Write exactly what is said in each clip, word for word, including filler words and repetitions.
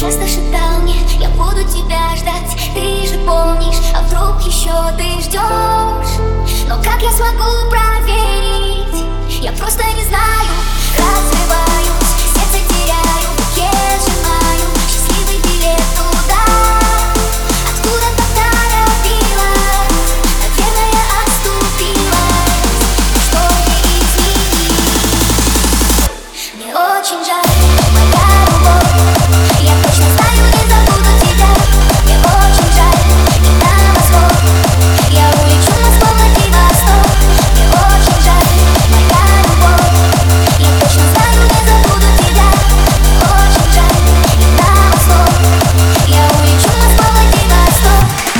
часто шептал мне: я буду тебя ждать. Ты же помнишь, а вдруг еще ты ждешь? Но как я смогу проверить? Я просто не знаю. Разбиваюсь, сердце теряю, букет сжимаю, счастливый билет туда, откуда-то торопилась, наверное, оступилась. Что мне изменить? Мне очень жаль, моя любовь. Я точно знаю, не забуду тебя. Мне очень жаль, не на восход. Я улечу на полночь и восток. Мне очень жаль, моя любовь. Я точно знаю, не забуду тебя. Мне очень жаль, не на восход. Я улечу на полночь и восток.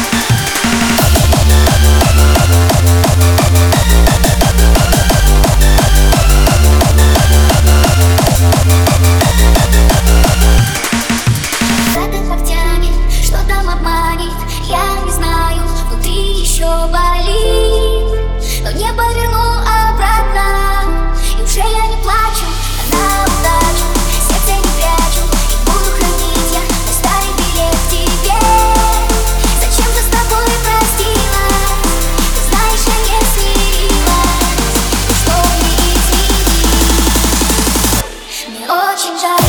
Что там обманет, я не знаю. Внутри еще болит, но не поверну обратно. И уже я не плачу, а на удачу сердце не прячу. И буду хранить я мой старый билет к тебе. Зачем же с тобой простилась? Ты знаешь, я не смирилась. Что мне изменить? Мне очень жаль.